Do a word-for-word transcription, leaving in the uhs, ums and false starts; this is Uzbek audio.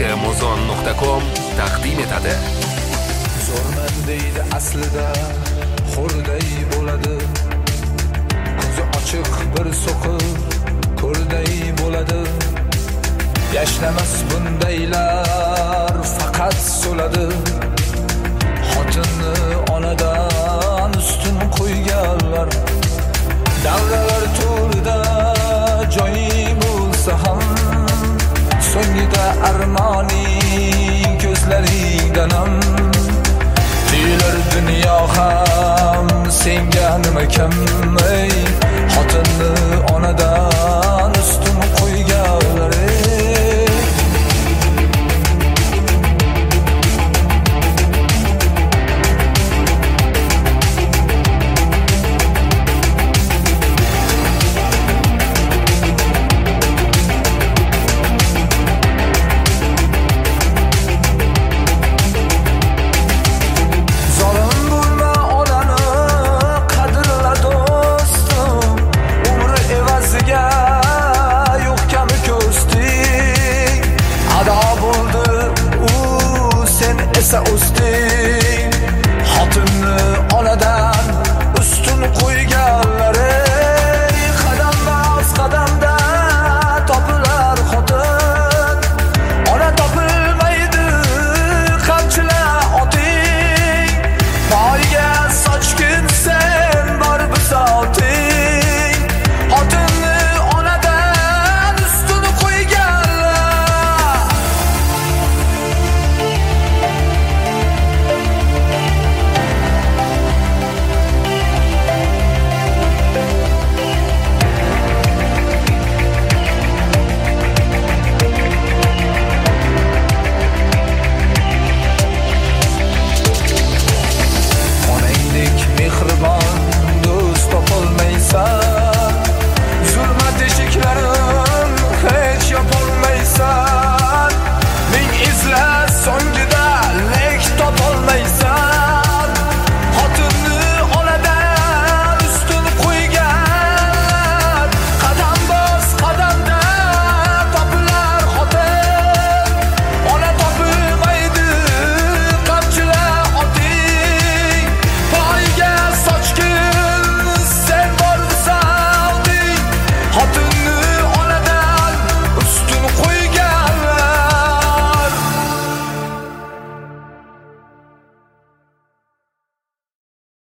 muzon nuqta com taqdim etadi. Zo'rman deydi aslida xo'rday bo'ladi. Ko'zi ochiq bir so'qib ko'rday bo'ladi. Yashlamas bundaylar faqat so'ladi. Xotinni onadan ustun qo'yganlar. Davralar to'rida joyi bo'lsa ham so'ngida armoning ko'zlaringdan ham tuyular dunyo ham senga nima kam ey xotinni onadan